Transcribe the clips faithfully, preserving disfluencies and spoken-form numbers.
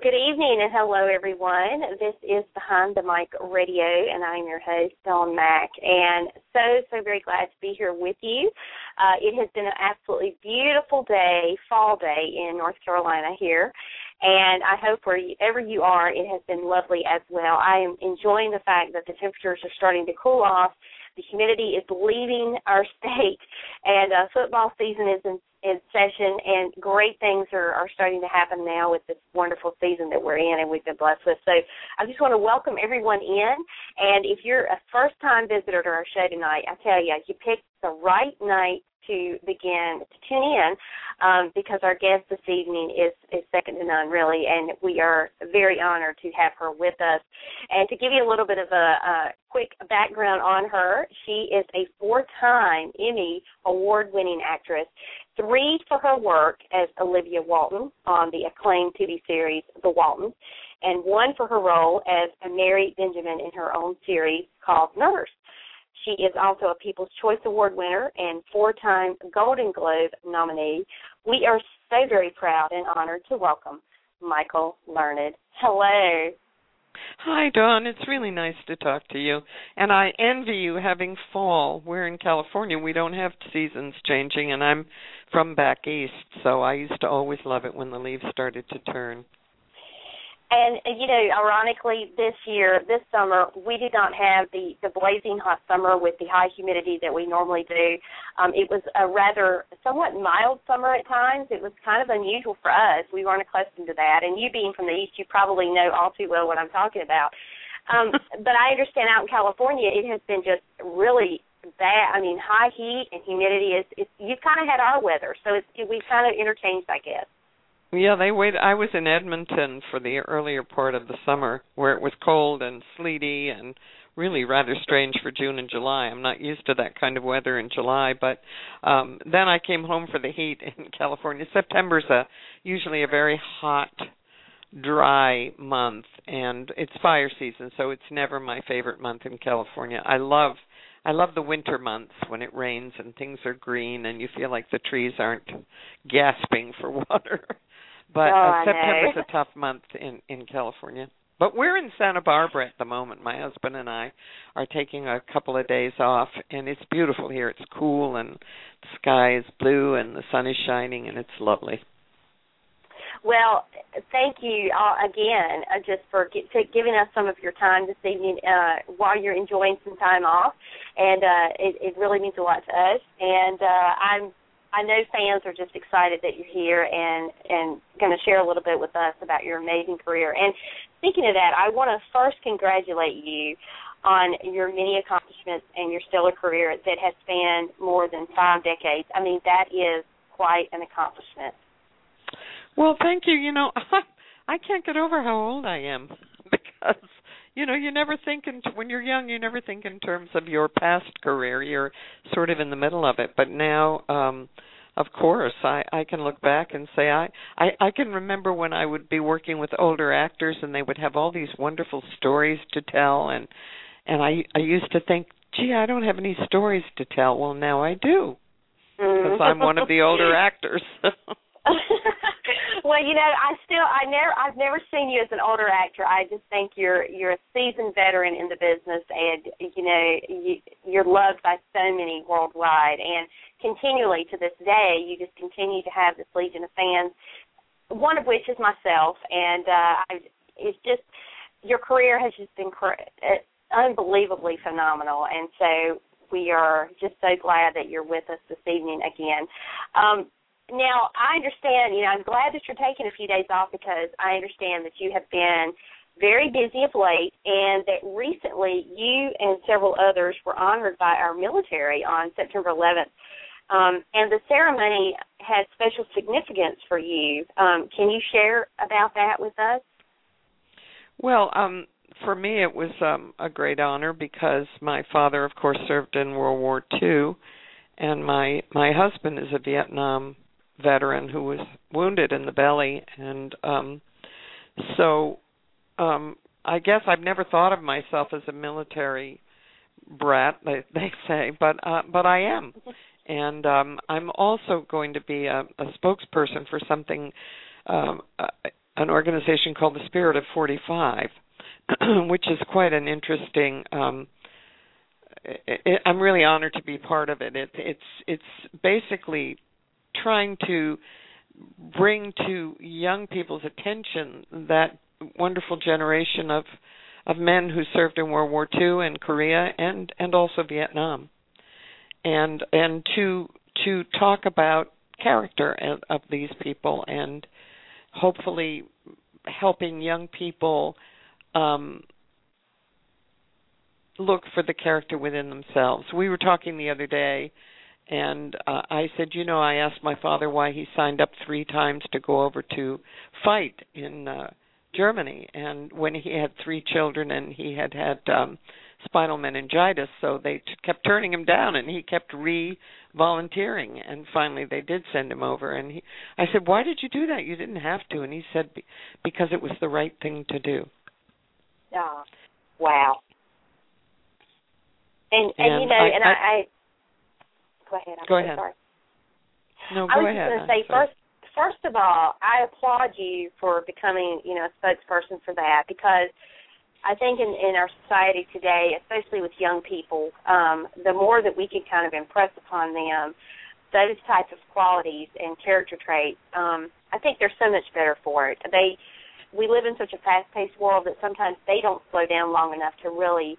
good evening and hello, everyone. This is Behind the Mic Radio, and I'm your host, Dawn Mack, and so, so very glad to be here with you. Uh, it has been an absolutely beautiful day, fall day in North Carolina here, and I hope wherever you are, it has been lovely as well. I am enjoying the fact that the temperatures are starting to cool off. The humidity is leaving our state, and uh, football season is in, in session, and great things are, are starting to happen now with this wonderful season that we're in and we've been blessed with. So I just want to welcome everyone in, and if you're a first-time visitor to our show tonight, I tell you, you picked the right night to begin to tune in um, because our guest this evening is, is second to none, really, and we are very honored to have her with us. And to give you a little bit of a, a quick background on her, she is a four-time Emmy award-winning actress, three for her work as Olivia Walton on the acclaimed T V series The Waltons, and one for her role as Mary Benjamin in her own series called Nurse. She is also a People's Choice Award winner and four-time Golden Globe nominee. We are so very proud and honored to welcome Michael Learned. Hello. Hi, Dawn. It's really nice to talk to you. And I envy you having fall. We're in California. We don't have seasons changing, and I'm from back east, so I used to always love it when the leaves started to turn. And, you know, ironically, this year, this summer, we did not have the, the blazing hot summer with the high humidity that we normally do. Um, it was a rather somewhat mild summer at times. It was kind of unusual for us. We weren't accustomed to that. And you being from the East, you probably know all too well what I'm talking about. Um, but I understand out in California, it has been just really bad. I mean, high heat and humidity is, is you've kind of had our weather. So it's, we kind of interchanged, I guess. Yeah, they wait. I was in Edmonton for the earlier part of the summer where it was cold and sleety and really rather strange for June and July. I'm not used to that kind of weather in July, but um, then I came home for the heat in California. September's a, usually a very hot, dry month, and it's fire season, so it's never my favorite month in California. I love I love the winter months when it rains and things are green and you feel like the trees aren't gasping for water. But oh, uh, September's a tough month in, in California. But we're in Santa Barbara at the moment. My husband and I are taking a couple of days off, and it's beautiful here. It's cool, and the sky is blue, and the sun is shining, and it's lovely. Well, thank you uh, again uh, just for get, to giving us some of your time this evening uh, while you're enjoying some time off, and uh, it, it really means a lot to us. And uh, I'm I know fans are just excited that you're here and, and going to share a little bit with us about your amazing career. And speaking of that, I want to first congratulate you on your many accomplishments and your stellar career that has spanned more than five decades. I mean, that is quite an accomplishment. Well, thank you. You know, I can't get over how old I am because, you know, you never think, in, when you're young, you never think in terms of your past career. You're sort of in the middle of it. But now, um, of course, I, I can look back and say I, I, I can remember when I would be working with older actors and they would have all these wonderful stories to tell. And, and I, I used to think, gee, I don't have any stories to tell. Well, now I do because I'm one of the older actors. Well, you know, I still, I never, I've never seen you as an older actor. I just think you're, you're a seasoned veteran in the business, and you know, you, you're loved by so many worldwide, and continually to this day, you just continue to have this legion of fans. One of which is myself, and uh, I, it's just your career has just been unbelievably phenomenal, and so we are just so glad that you're with us this evening again. Um, Now, I understand, you know, I'm glad that you're taking a few days off because I understand that you have been very busy of late and that recently you and several others were honored by our military on September eleventh. Um, and the ceremony has special significance for you. Um, can you share about that with us? Well, um, for me it was um, a great honor because my father, of course, served in World War Two, and my, my husband is a Vietnam veteran who was wounded in the belly, and um, so um, I guess I've never thought of myself as a military brat, they, they say, but uh, but I am, and um, I'm also going to be a, a spokesperson for something um, uh, an organization called the Spirit of forty-five, which is quite an interesting. Um, it, it, I'm really honored to be part of it. it. It's it's basically trying to bring to young people's attention that wonderful generation of of men who served in World War Two and Korea and, and also Vietnam, and and to to talk about character of, of these people and hopefully helping young people um, look for the character within themselves. We were talking the other day, and uh, I said, you know, I asked my father why he signed up three times to go over to fight in uh, Germany, and when he had three children and he had had um, spinal meningitis, so they t- kept turning him down, and he kept re-volunteering, and finally they did send him over. And he, I said, why did you do that? You didn't have to. And he said, because it was the right thing to do. Oh, wow. And, and, and you know, I, and I, I, I go ahead. I'm go so ahead. Sorry. No, go I was ahead. just going to say, first, first of all, I applaud you for becoming, you know, a spokesperson for that, because I think in, in our society today, especially with young people, um, the more that we can kind of impress upon them those types of qualities and character traits, um, I think they're so much better for it. They, we live in such a fast-paced world that sometimes they don't slow down long enough to really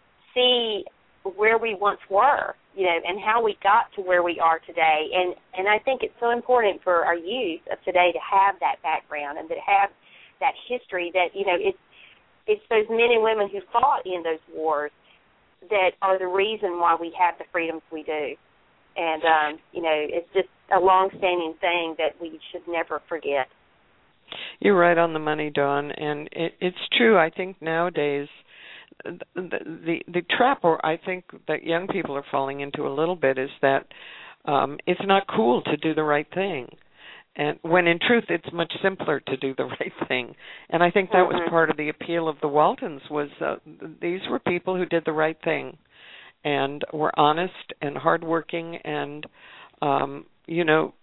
see where we once were, you know, and how we got to where we are today. And, and I think it's so important for our youth of today to have that background and to have that history that, you know, it's, it's those men and women who fought in those wars that are the reason why we have the freedoms we do. And, um, you know, it's just a long-standing thing that we should never forget. You're right on the money, Dawn, and it, it's true. I think nowadays the, the the trap, or I think that young people are falling into a little bit, is that um, it's not cool to do the right thing, and when in truth it's much simpler to do the right thing. And I think that mm-hmm. was part of the appeal of the Waltons, was uh, these were people who did the right thing and were honest and hardworking, and um, you know,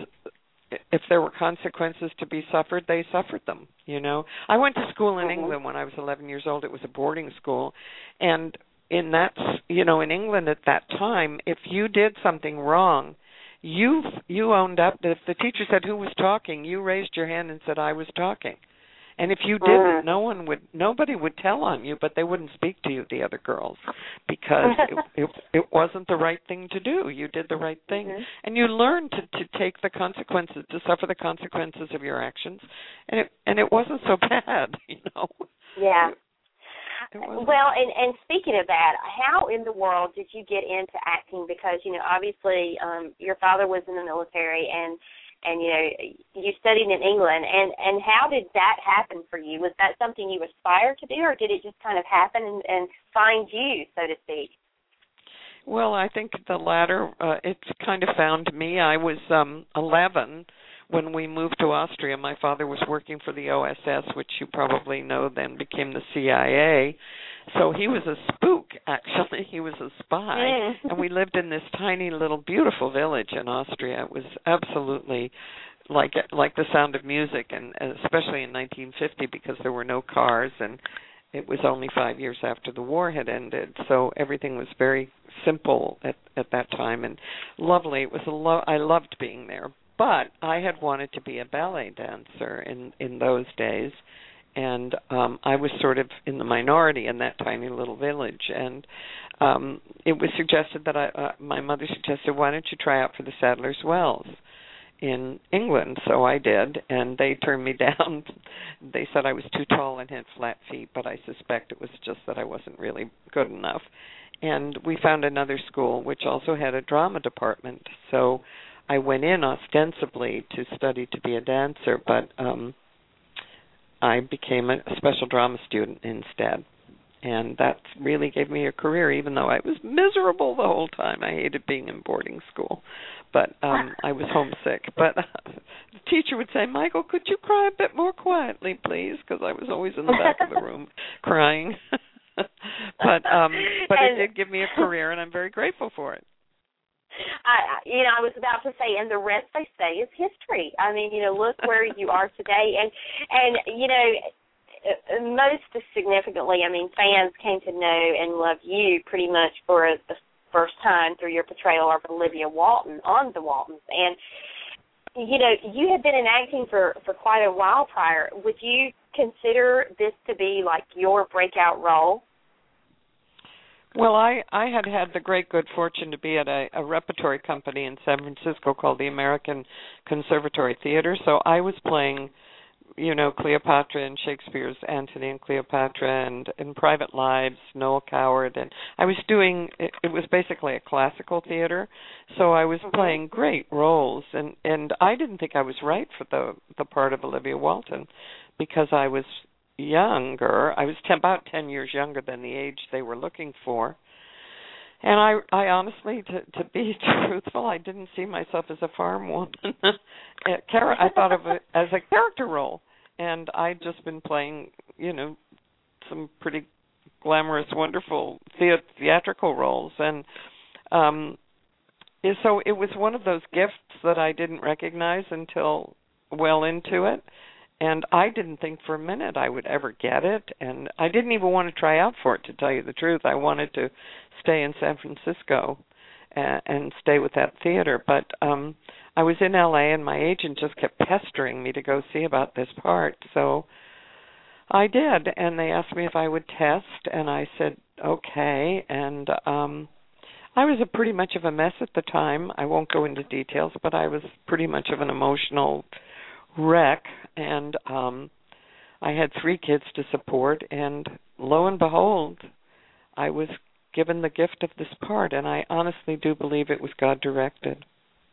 if there were consequences to be suffered, they suffered them, you know. I went to school in mm-hmm. England when I was eleven years old. It was a boarding school. And in that, you know, in England at that time, if you did something wrong, you you owned up. If the teacher said who was talking, you raised your hand and said, I was talking. And if you didn't, mm-hmm. no one would, nobody would tell on you, but they wouldn't speak to you, the other girls, because it, it, it wasn't the right thing to do. You did the right thing. Mm-hmm. And you learned to, to take the consequences, to suffer the consequences of your actions. And it and it wasn't so bad, you know. Yeah. It, it well, and, and speaking of that, how in the world did you get into acting? Because, you know, obviously um, your father was in the military, and And, you know, you studied in England, and, and how did that happen for you? Was that something you aspired to do, or did it just kind of happen and, and find you, so to speak? Well, I think the latter. Uh, it's kind of found me. I was um, eleven when we moved to Austria. My father was working for the O S S, which you probably know then became the C I A. So he was a spook, actually. He was a spy. Mm. And we lived in this tiny little beautiful village in Austria. It was absolutely like like the sound of music, and especially in nineteen fifty, because there were no cars, and it was only five years after the war had ended. So everything was very simple at, at that time and lovely. It was a lo- I loved being there. But I had wanted to be a ballet dancer in, in those days. And um, I was sort of in the minority in that tiny little village. And um, it was suggested that I, uh, my mother suggested, why don't you try out for the Sadler's Wells in England? So I did, and they turned me down. They said I was too tall and had flat feet, but I suspect it was just that I wasn't really good enough. And we found another school which also had a drama department. So I went in ostensibly to study to be a dancer, but um, I became a special drama student instead. And that really gave me a career, even though I was miserable the whole time. I hated being in boarding school. But um, I was homesick. But uh, the teacher would say, Michael, could you cry a bit more quietly, please? Because I was always in the back of the room crying. but um, but it did give me a career, and I'm very grateful for it. I, you know, I was about to say, and the rest they say is history. I mean, you know, look where you are today, and and you know, most significantly, I mean, fans came to know and love you pretty much for the first time through your portrayal of Olivia Walton on The Waltons, and you know, you had been in acting for for quite a while prior. Would you consider this to be like your breakout role? Well, I, I had had the great good fortune to be at a, a repertory company in San Francisco called the American Conservatory Theater. So I was playing, you know, Cleopatra and Shakespeare's Antony and Cleopatra, and in Private Lives, Noel Coward. And I was doing, it, it was basically a classical theater. So I was Mm-hmm. playing great roles. And, and I didn't think I was right for the, the part of Olivia Walton because I was younger. I was ten, about ten years younger than the age they were looking for. And I, I honestly, to, to be truthful, I didn't see myself as a farm woman. I thought of it as a character role. And I'd just been playing, you know, some pretty glamorous, wonderful the- theatrical roles. And um, so it was one of those gifts that I didn't recognize until well into it. And I didn't think for a minute I would ever get it, and I didn't even want to try out for it, to tell you the truth. I wanted to stay in San Francisco and, and stay with that theater. But um, I was in L A, and my agent just kept pestering me to go see about this part. So I did, and they asked me if I would test, and I said, okay. And um, I was a pretty much of a mess at the time. I won't go into details, but I was pretty much of an emotional wreck, and um I had three kids to support, and lo and behold, I was given the gift of this part, and I honestly do believe it was God directed.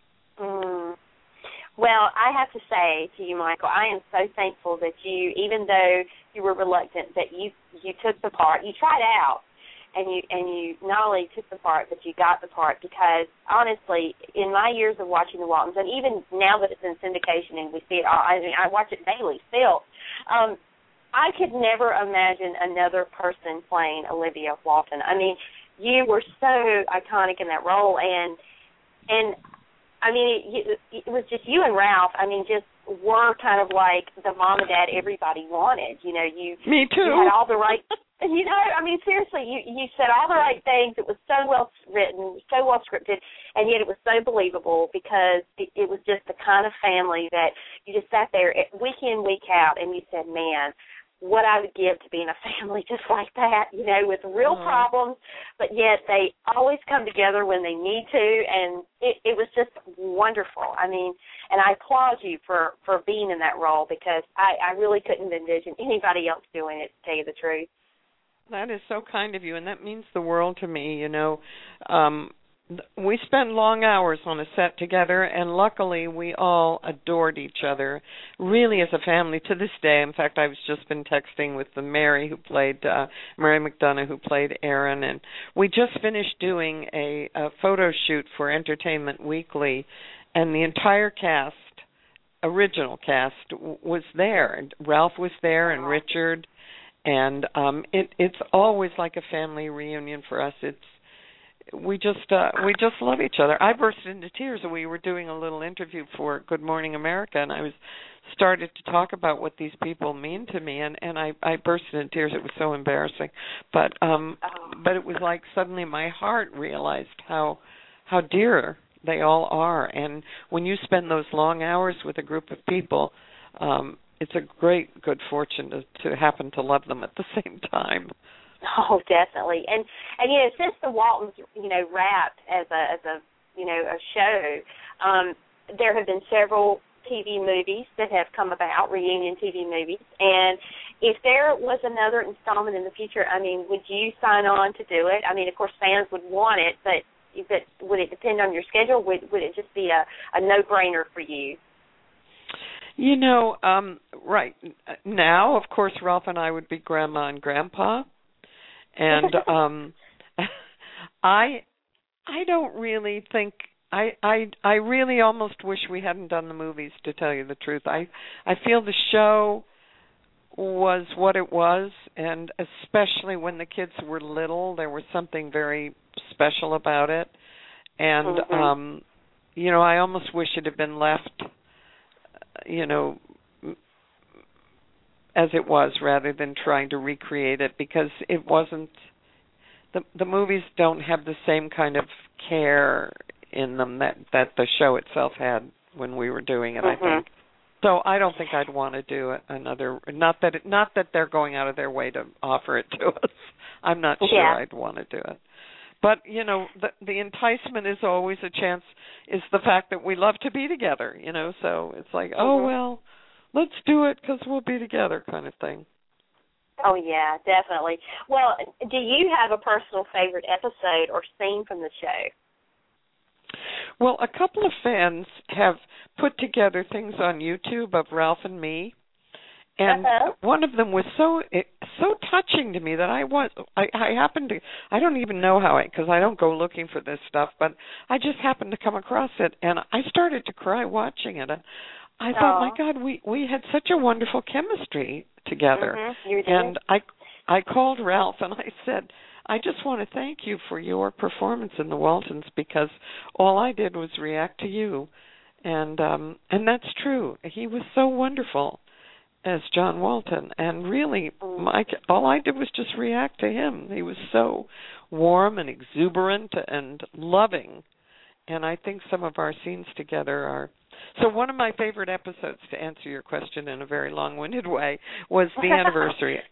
Mm. Well, I have to say to you, Michael, I am so thankful that you, even though you were reluctant, that you you took the part, you tried out, and you and you not only took the part, but you got the part, because honestly, in my years of watching The Waltons, and even now that it's in syndication and we see it all, I mean, I watch it daily still, um, I could never imagine another person playing Olivia Walton. I mean, you were so iconic in that role, and and I mean, it, it was just you and Ralph. I mean, just were kind of like the mom and dad everybody wanted. You know, you me too. You had all the right. You know, I mean, seriously, you, you said all the right things. It was so well written, so well scripted, and yet it was so believable because it, it was just the kind of family that you just sat there week in, week out, and you said, man, what I would give to be in a family just like that, you know, with real mm-hmm. problems, but yet they always come together when they need to, and it, it was just wonderful. I mean, and I applaud you for, for being in that role, because I, I really couldn't envision anybody else doing it, to tell you the truth. That is so kind of you, and that means the world to me, you know. Um, we spent long hours on a set together, and luckily we all adored each other, really as a family to this day. In fact, I've just been texting with the Mary who played, uh, Mary McDonough who played Erin, and we just finished doing a, a photo shoot for Entertainment Weekly, and the entire cast, original cast, w- was there. And Ralph was there, and Richard. And um, it, it's always like a family reunion for us. It's we just uh, we just love each other. I burst into tears. We were doing a little interview for Good Morning America, and I was started to talk about what these people mean to me, and, and I, I burst into tears. It was so embarrassing, but um, but it was like suddenly my heart realized how how dear they all are, and when you spend those long hours with a group of people. Um, It's a great good fortune to, to happen to love them at the same time. Oh, definitely. And and you know, since the Waltons, you know, wrapped as a as a you know a show, um, there have been several T V movies that have come about, reunion T V movies. And if there was another installment in the future, I mean, would you sign on to do it? I mean, of course, fans would want it, but but would it depend on your schedule? Would would it just be a, a no brainer for you? You know, um, right now, of course, Ralph and I would be grandma and grandpa, and um, I, I don't really think I, I, I really almost wish we hadn't done the movies. To tell you the truth, I, I feel the show was what it was, and especially when the kids were little, there was something very special about it. And, mm-hmm. um, you know, I almost wish it had been left, you know, as it was rather than trying to recreate it, because it wasn't, the the movies don't have the same kind of care in them that, that the show itself had when we were doing it, mm-hmm. I think. So I don't think I'd want to do another. Not that it, not that they're going out of their way to offer it to us. I'm not sure yeah. I'd want to do it. But you know, the the enticement is always a chance. Is the fact that we love to be together. You know, so it's like, mm-hmm. oh well, let's do it because we'll be together, kind of thing. Oh yeah, definitely. Well, do you have a personal favorite episode or scene from the show? Well, a couple of fans have put together things on YouTube of Ralph and me, and uh-huh. one of them was so so touching to me that I was I, I happened to I don't even know how I because I don't go looking for this stuff, but I just happened to come across it, and I started to cry watching it. I thought, Aww. my God, we we had such a wonderful chemistry together, mm-hmm. you did. and I I called Ralph and I said, I just want to thank you for your performance in the Waltons, because all I did was react to you, and um, and that's true. He was so wonderful as John Walton, and really, my all I did was just react to him. He was so warm and exuberant and loving, and I think some of our scenes together are. So one of my favorite episodes, to answer your question in a very long-winded way, was the anniversary.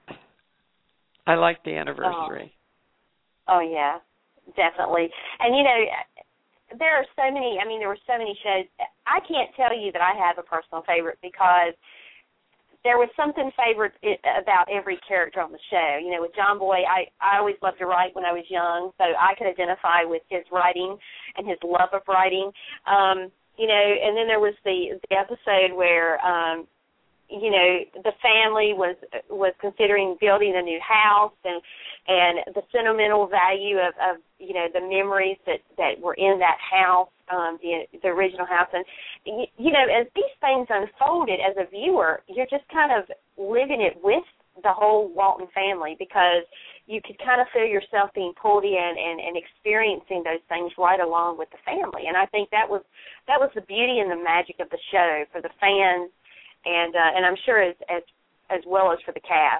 I like the anniversary. Oh. oh, yeah, definitely. And, you know, there are so many, I mean, there were so many shows. I can't tell you that I have a personal favorite, because there was something favorite about every character on the show. You know, with John Boy, I, I always loved to write when I was young, so I could identify with his writing and his love of writing. Um, you know, and then there was the, the episode where, um, you know, the family was was considering building a new house, and and the sentimental value of, of you know, the memories that, that were in that house, um, the the original house. And, you, you know, as these things unfolded as a viewer, you're just kind of living it with the whole Walton family, because you could kind of feel yourself being pulled in and, and experiencing those things right along with the family. And I think that was that was the beauty and the magic of the show for the fans, and uh, and I'm sure as, as as well as for the cast.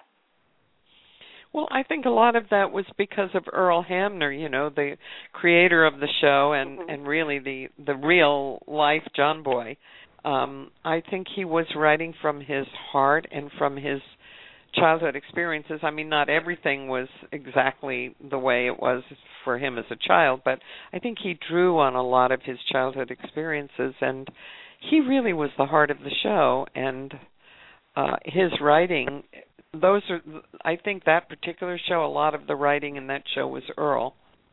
Well, I think a lot of that was because of Earl Hamner, you know, the creator of the show, and, mm-hmm. and really the, the real life John Boy. Um, I think he was writing from his heart and from his childhood experiences. I mean, not everything was exactly the way it was for him as a child, but I think he drew on a lot of his childhood experiences, and he really was the heart of the show. And uh, his writing, those are, I think that particular show, a lot of the writing in that show was Earl.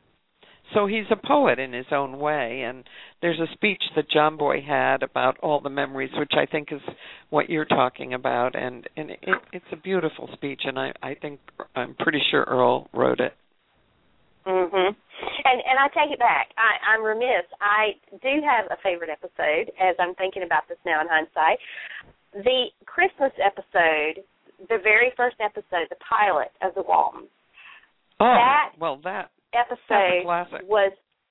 So he's a poet in his own way, and there's a speech that John Boy had about all the memories, which I think is what you're talking about, and, and it, it's a beautiful speech, and I, I think, I'm pretty sure Earl wrote it. Mhm. And and I take it back. I, I'm remiss. I do have a favorite episode, as I'm thinking about this now in hindsight. The Christmas episode, the very first episode, the pilot of The Waltons. Oh, that well, that episode classic. was,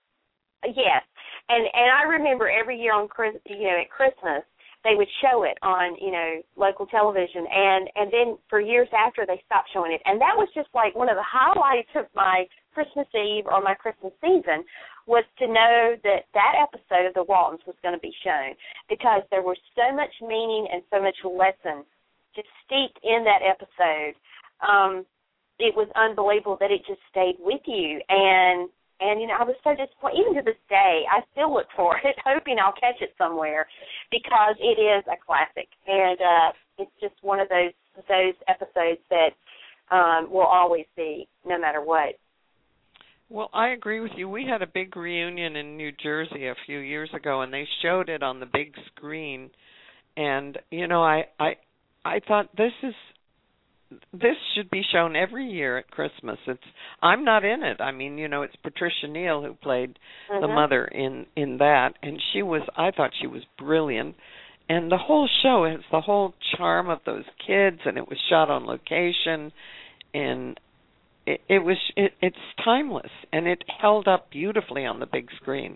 yes. And and I remember every year on Chris, you know, at Christmas, they would show it on, you know, local television, and and then for years after they stopped showing it. And that was just like one of the highlights of my Christmas Eve or my Christmas season, was to know that that episode of The Waltons was going to be shown, because there was so much meaning and so much lesson just steeped in that episode. Um, it was unbelievable that it just stayed with you. And, and you know, I was so disappointed. Even to this day, I still look for it, hoping I'll catch it somewhere, because it is a classic. And uh, it's just one of those those episodes that um, will always be, no matter what. Well, I agree with you. We had a big reunion in New Jersey a few years ago, and they showed it on the big screen. And, you know, I I, I thought this is this should be shown every year at Christmas. It's I'm not in it. I mean, you know, it's Patricia Neal who played mm-hmm. the mother in, in that, and she was, I thought she was brilliant. And the whole show has the whole charm of those kids, and it was shot on location, and it, it was it, it's timeless, and it held up beautifully on the big screen.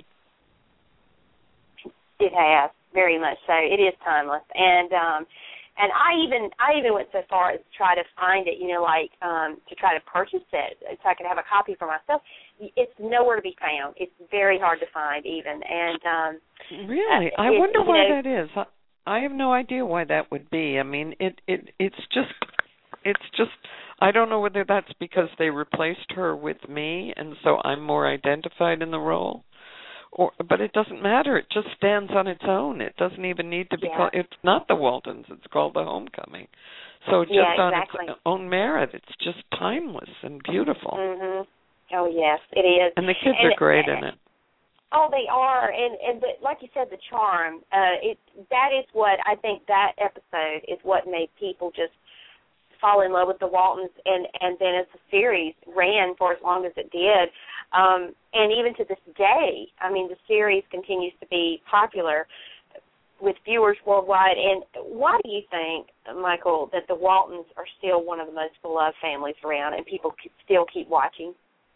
It has, very much so. It is timeless, and um, and I even I even went so far as to try to find it, you know, like um, to try to purchase it so I could have a copy for myself. It's nowhere to be found. It's very hard to find, even. And um, really, uh, I it, wonder why know, that is. I, I have no idea why that would be. I mean, it it it's just it's just. I don't know whether that's because they replaced her with me, and so I'm more identified in the role. Or, but it doesn't matter. It just stands on its own. It doesn't even need to be yeah. called. It's not the Waltons. It's called The Homecoming. So just yeah, on exactly. its own merit, it's just timeless and beautiful. Mm-hmm. Oh yes, it is. And the kids and, are great in it. Oh, they are, and and but like you said, the charm. Uh, it that is what I think that episode is what made people just fall in love with the Waltons, and and then as the series ran for as long as it did, um, and even to this day, I mean, the series continues to be popular with viewers worldwide. And why do you think, Michael, that the Waltons are still one of the most beloved families around, and people still keep watching?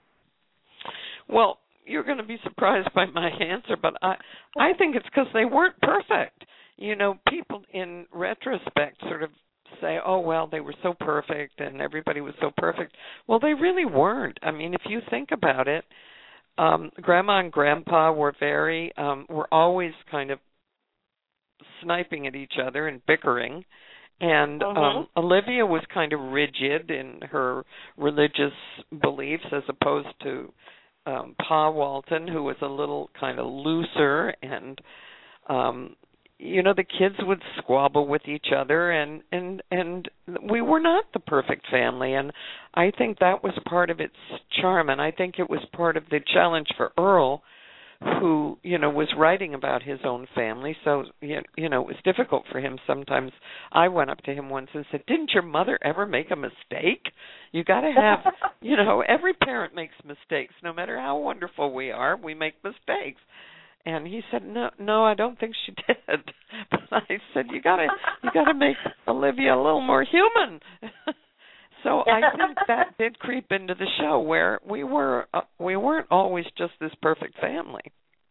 Well, you're going to be surprised by my answer, but I I think it's because they weren't perfect. You know, people in retrospect sort of say, oh, well, they were so perfect and everybody was so perfect. Well, they really weren't. I mean, if you think about it, um, Grandma and Grandpa were very, um, were always kind of sniping at each other and bickering. And mm-hmm. um, Olivia was kind of rigid in her religious beliefs as opposed to um, Pa Walton, who was a little kind of looser, and um, you know, the kids would squabble with each other, and and and we were not the perfect family, and I think that was part of its charm, and I think it was part of the challenge for Earl, who, you know, was writing about his own family, so, you know, it was difficult for him sometimes. I went up to him once and said, didn't your mother ever make a mistake? You got to have, you know, every parent makes mistakes. No matter how wonderful we are, we make mistakes. And he said, no, no, I don't think she did. But I said, you got to you got to make Olivia a little more human. So I think that did creep into the show, where we were uh, we weren't always just this perfect family.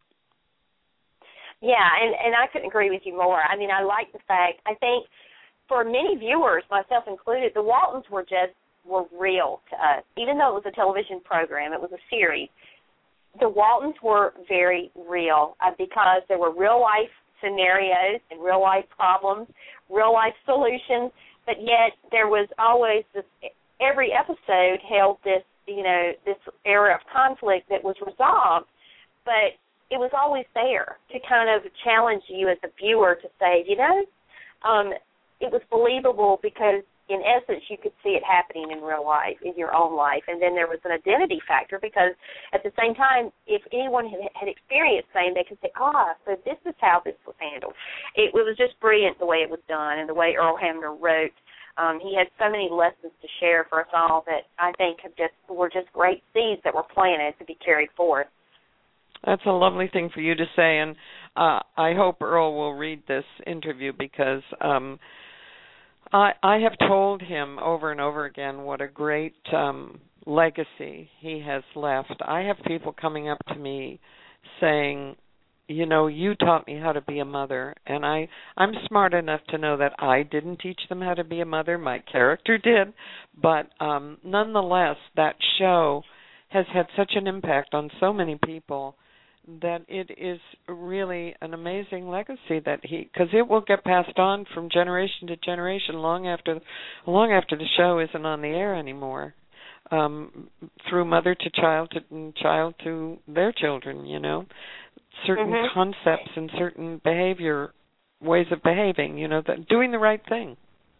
Yeah, and, and I couldn't agree with you more. I mean, I like the fact, I think for many viewers, myself included, the Waltons were just, were real to us. Even though it was a television program, it was a series, the Waltons were very real uh, because there were real-life scenarios and real-life problems, real-life solutions, but yet there was always this, every episode held this, you know, this era of conflict that was resolved, but it was always there to kind of challenge you as a viewer to say, you know, um, it was believable because, in essence, you could see it happening in real life, in your own life. And then there was an identity factor because at the same time, if anyone had, had experienced something, they could say, ah, so this is how this was handled. It, it was just brilliant the way it was done and the way Earl Hamner wrote. Um, he had so many lessons to share for us all that I think have just were just great seeds that were planted to be carried forth. That's a lovely thing for you to say, and uh, I hope Earl will read this interview because um, I, I have told him over and over again what a great um, legacy he has left. I have people coming up to me saying, you know, you taught me how to be a mother, and I, I'm smart enough to know that I didn't teach them how to be a mother. My character did, but um, nonetheless, that show has had such an impact on so many people that it is really an amazing legacy that he, because it will get passed on from generation to generation long after, long after the show isn't on the air anymore, um, through mother to child to and child to their children. You know, certain mm-hmm. concepts and certain behavior, ways of behaving. You know, that doing the right thing.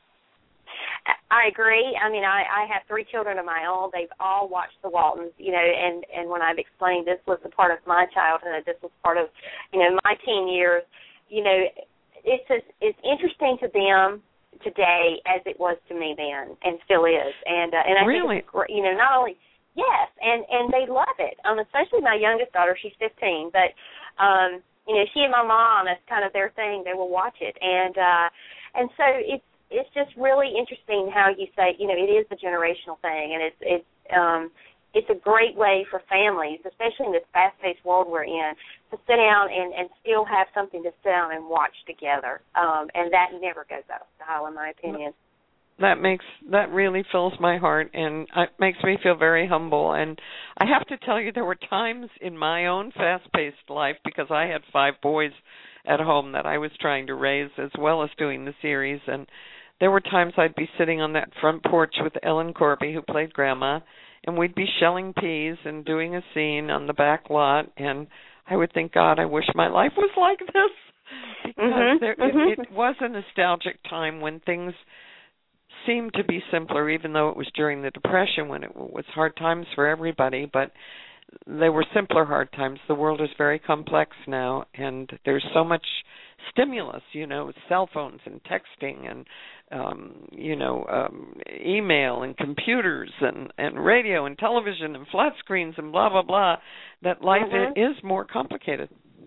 I agree. I mean, I, I have three children of my own. They've all watched the Waltons, you know, and, and when I've explained this was a part of my childhood, this was part of, you know, my teen years, you know, it's just, it's interesting to them today as it was to me then and still is. And uh, and I really? think it's great, you know, not only, yes, and, and they love it, um, especially my youngest daughter, she's fifteen, but, um, you know, she and my mom, that's kind of their thing. They will watch it. And, uh, and so it's, It's just really interesting how you say, you know, it is a generational thing, and it's it's um, it's a great way for families, especially in this fast-paced world we're in, to sit down and, and still have something to sit down and watch together. Um, and that never goes out of style, in my opinion. That makes that really fills my heart, and it makes me feel very humble. And I have to tell you, there were times in my own fast-paced life, because I had five boys at home that I was trying to raise as well as doing the series, and there were times I'd be sitting on that front porch with Ellen Corby, who played Grandma, and we'd be shelling peas and doing a scene on the back lot, and I would think, God, I wish my life was like this, because mm-hmm, there, mm-hmm. It, it was a nostalgic time when things seemed to be simpler, even though it was during the Depression when it was hard times for everybody, but they were simpler hard times. The world is very complex now, and there's so much stimulus, you know, cell phones and texting and, um, you know, um, email and computers and, and radio and television and flat screens and blah, blah, blah, that life mm-hmm. is more complicated.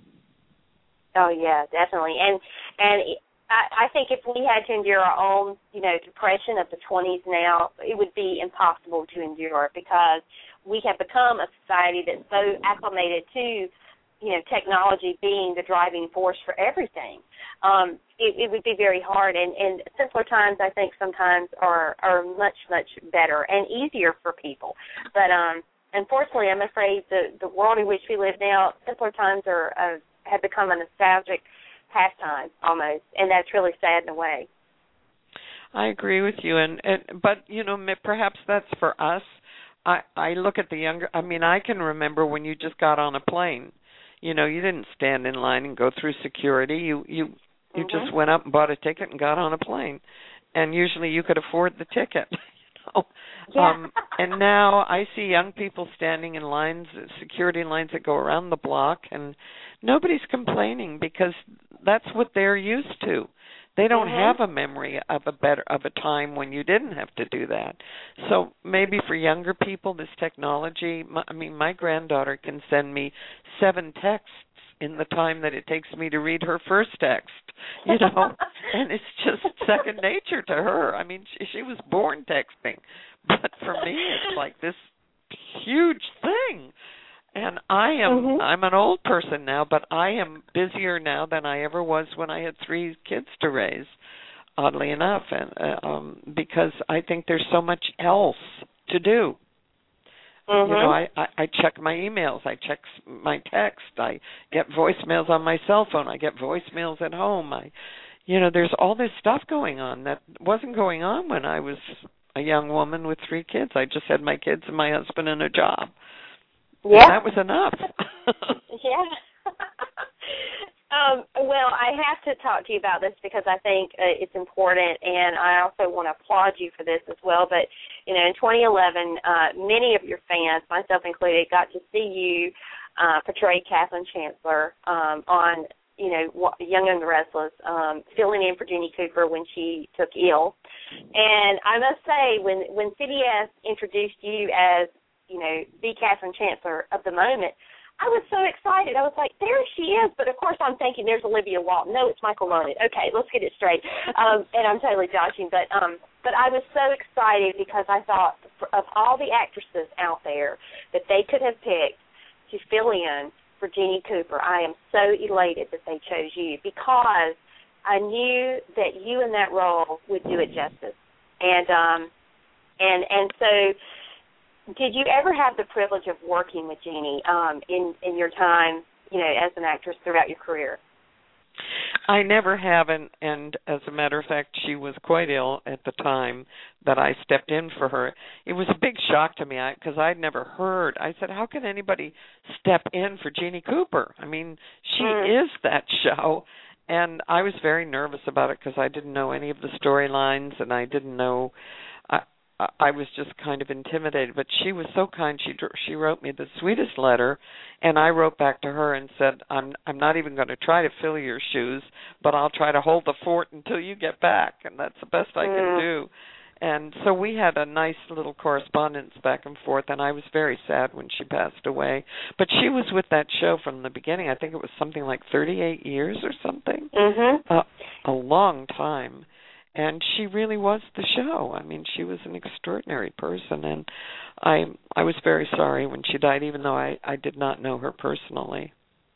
Oh, yeah, definitely. And and I, I think if we had to endure our own, you know, depression of the twenties now, it would be impossible to endure, because we have become a society that's so acclimated to, you know, technology being the driving force for everything. Um, it, it would be very hard, and, and simpler times, I think, sometimes are, are much, much better and easier for people. But um, unfortunately, I'm afraid the, the world in which we live now, simpler times are uh, have become a nostalgic pastime almost, and that's really sad in a way. I agree with you, and, and but, you know, perhaps that's for us. I, I look at the younger, I mean, I can remember when you just got on a plane. You know, you didn't stand in line and go through security. You you you mm-hmm. just went up and bought a ticket and got on a plane. And usually you could afford the ticket. You know? Yeah. Um, and now I see young people standing in lines, security lines that go around the block, and nobody's complaining because that's what they're used to. They don't mm-hmm. have a memory of a better of a time when you didn't have to do that. So maybe for younger people, this technology, my, I mean, my granddaughter can send me seven texts in the time that it takes me to read her first text, you know, and it's just second nature to her. I mean, she, she was born texting, but for me, it's like this huge thing. And I am, mm-hmm. I'm an old person now, but I am busier now than I ever was when I had three kids to raise, oddly enough, and uh, um, because I think there's so much else to do. Mm-hmm. You know, I, I, I check my emails, I check my text, I get voicemails on my cell phone, I get voicemails at home. I, you know, there's all this stuff going on that wasn't going on when I was a young woman with three kids. I just had my kids and my husband and a job. Yeah. And that was enough. Yeah. um, well, I have to talk to you about this because I think uh, it's important, and I also want to applaud you for this as well. But, you know, in twenty eleven, uh, many of your fans, myself included, got to see you uh, portray Kathleen Chancellor um, on, you know, Young and the Restless, um, filling in for Jeannie Cooper when she took ill. And I must say, when, when C B S introduced you as, you know, the Kathleen Chancellor of the moment, I was so excited. I was like, there she is. But, of course, I'm thinking there's Olivia Walton. No, it's Michael Loney. Okay, let's get it straight. Um, and I'm totally joshing. But um, but I was so excited because I thought of all the actresses out there that they could have picked to fill in for Jeannie Cooper. I am so elated that they chose you because I knew that you in that role would do it justice. And um, and and so... Did you ever have the privilege of working with Jeannie um, in, in your time, you know, as an actress throughout your career? I never have, and, and as a matter of fact, she was quite ill at the time that I stepped in for her. It was a big shock to me because I'd never heard. I said, how can anybody step in for Jeannie Cooper? I mean, she mm. is that show. And I was very nervous about it because I didn't know any of the storylines, and I didn't know... I, I was just kind of intimidated, but she was so kind. She she wrote me the sweetest letter, and I wrote back to her and said, I'm I'm not even going to try to fill your shoes, but I'll try to hold the fort until you get back, and that's the best I can do. And so we had a nice little correspondence back and forth, and I was very sad when she passed away. But she was with that show from the beginning. I think it was something like thirty-eight years or something, mm-hmm. uh, a long time. and she really was the show. I mean, she was an extraordinary person, and I I was very sorry when she died, even though I, I did not know her personally.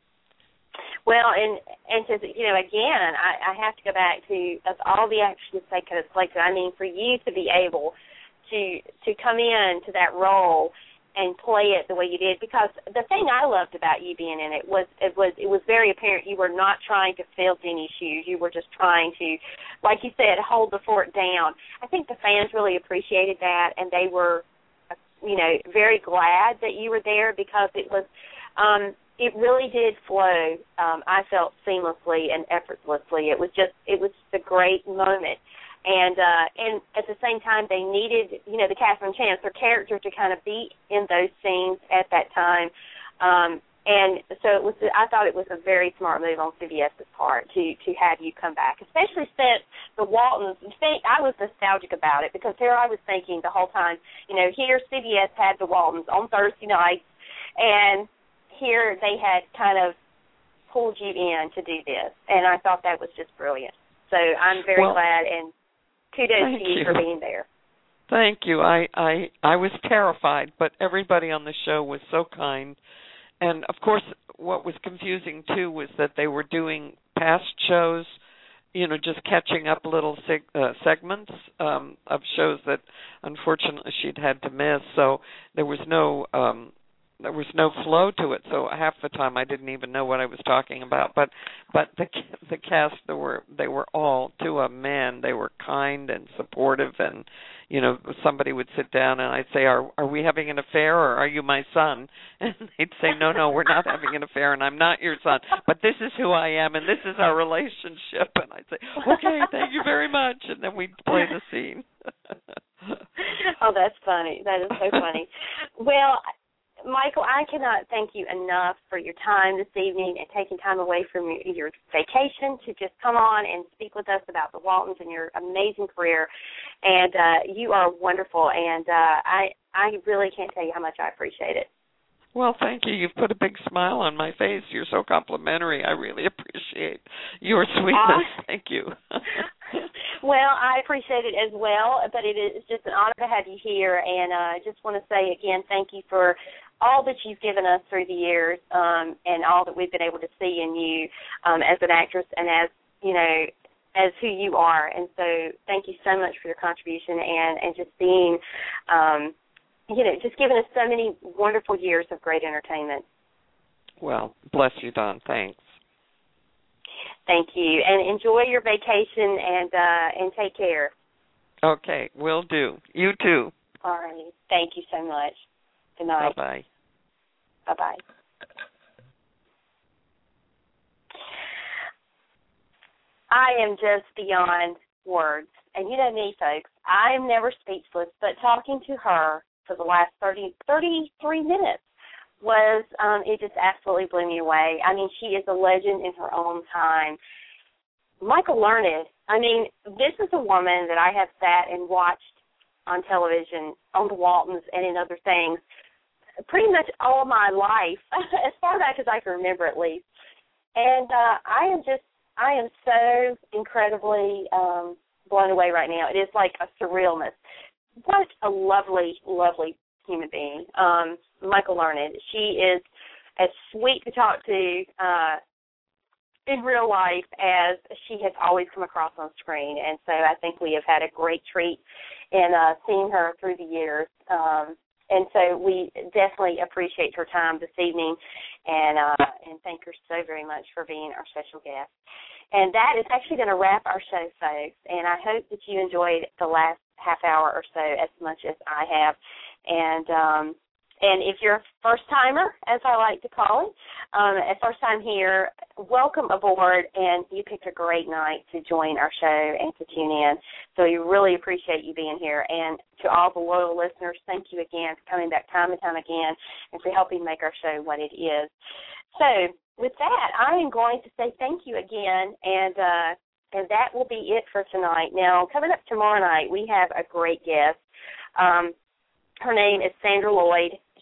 Well, and and to you know, again, I, I have to go back to of all the actions taken as Plato. I mean, for you to be able to to come in to that role and play it the way you did, because the thing I loved about you being in it was it was it was very apparent you were not trying to fill any shoes. You were just trying to, like you said, hold the fort down. I think the fans really appreciated that, and they were, you know, very glad that you were there, because it was. Um, It really did flow, um, I felt, seamlessly and effortlessly. It was just, it was just a great moment. And uh, and at the same time, they needed, you know, the Catherine Chance, their character, to kind of be in those scenes at that time. Um, and so it was, I thought it was a very smart move on CBS's part to, to have you come back, especially since the Waltons, I was nostalgic about it, because here I was thinking the whole time, you know, here C B S had the Waltons on Thursday nights, and here they had kind of pulled you in to do this, and I thought that was just brilliant. So I'm very well, glad, and kudos to you, you for being there. Thank you. I, I I was terrified, but everybody on the show was so kind. And, of course, what was confusing, too, was that they were doing past shows, you know, just catching up little seg- uh, segments um, of shows that, unfortunately, she'd had to miss. So there was no... Um, There was no flow to it, so half the time I didn't even know what I was talking about. But, but the the cast, they were they were all, to a man, they were kind and supportive. And you know, somebody would sit down and I'd say, "Are are we having an affair, or are you my son?" And they'd say, "No, no, we're not having an affair, and I'm not your son. But this is who I am, and this is our relationship." And I'd say, "Okay, thank you very much," and then we'd play the scene. Oh, that's funny. That is so funny. Well, Michael, I cannot thank you enough for your time this evening and taking time away from your, your vacation to just come on and speak with us about the Waltons and your amazing career. And uh, you are wonderful, and uh, I I really can't tell you how much I appreciate it. Well, thank you. You've put a big smile on my face. You're so complimentary. I really appreciate your sweetness. Uh, thank you. Well, I appreciate it as well, but it is just an honor to have you here, and uh, I just want to say again thank you for all that you've given us through the years, um, and all that we've been able to see in you um, as an actress and as, you know, as who you are. And so thank you so much for your contribution and, and just being, um, you know, just giving us so many wonderful years of great entertainment. Well, bless you, Dawn. Thanks. Thank you. And enjoy your vacation, and uh, and take care. Okay, will do. You too. All right. Thank you so much. Good night. Bye-bye. Bye-bye. I am just beyond words. And you know me, folks, I am never speechless, but talking to her for the last thirty, thirty-three minutes was, um, it just absolutely blew me away. I mean, she is a legend in her own time. Michael Learned, I mean, this is a woman that I have sat and watched on television, on the Waltons, and in other things, pretty much all my life, as far back as I can remember at least. And uh, I am just, I am so incredibly um, blown away right now. It is like a surrealness. What a lovely, lovely human being. Um, Michael Learned. She is as sweet to talk to uh, in real life as she has always come across on screen. And so I think we have had a great treat in uh, seeing her through the years. Um, and so we definitely appreciate her time this evening, and uh, and thank her so very much for being our special guest. And that is actually going to wrap our show, folks. And I hope that you enjoyed the last half hour or so as much as I have. And um, and if you're a first-timer, as I like to call it, um, a first time here, welcome aboard, and you picked a great night to join our show and to tune in. So we really appreciate you being here. And to all the loyal listeners, thank you again for coming back time and time again and for helping make our show what it is. So with that, I am going to say thank you again, and uh, and that will be it for tonight. Now, coming up tomorrow night, we have a great guest. Um, her name is Sandra Lloyd.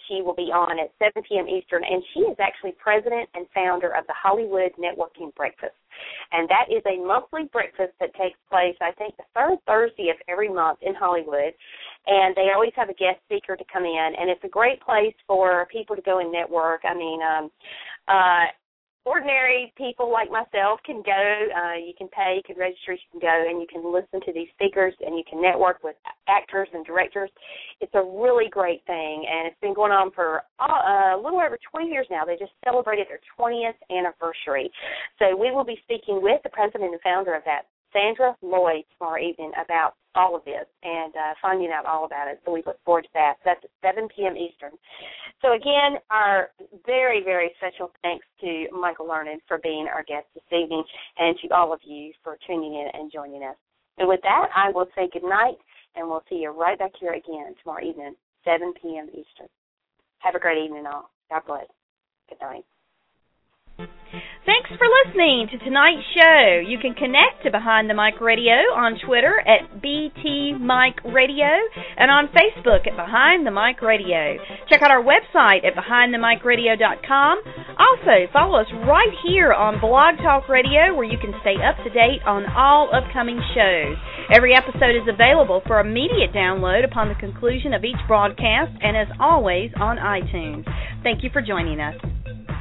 she will be on at seven p.m. Eastern, and she is actually president and founder of the Hollywood Networking Breakfast. And that is a monthly breakfast that takes place, I think, the third Thursday of every month in Hollywood. And they always have a guest speaker to come in, and it's a great place for people to go and network. I mean, um, uh, ordinary people like myself can go. Uh, you can pay, you can register, you can go, and you can listen to these speakers, and you can network with actors and directors. It's a really great thing, and it's been going on for uh, a little over twenty years now. They just celebrated their twentieth anniversary. So we will be speaking with the president and founder of that, Sandra Lloyd, tomorrow evening about all of this and uh, finding out all about it. So we look forward to that. That's at seven p.m. Eastern. So, again, our very, very special thanks to Michael Lernon for being our guest this evening and to all of you for tuning in and joining us. And with that, I will say good night, and we'll see you right back here again tomorrow evening, seven p.m. Eastern. Have a great evening, all. God bless. Good night. Thanks for listening to tonight's show. You can connect to Behind the Mic Radio on Twitter at B T Mic Radio and on Facebook at Behind the Mic Radio. Check out our website at behind the mic radio dot com. Also, follow us right here on Blog Talk Radio, where you can stay up to date on all upcoming shows. Every episode is available for immediate download upon the conclusion of each broadcast and, as always, on iTunes. Thank you for joining us.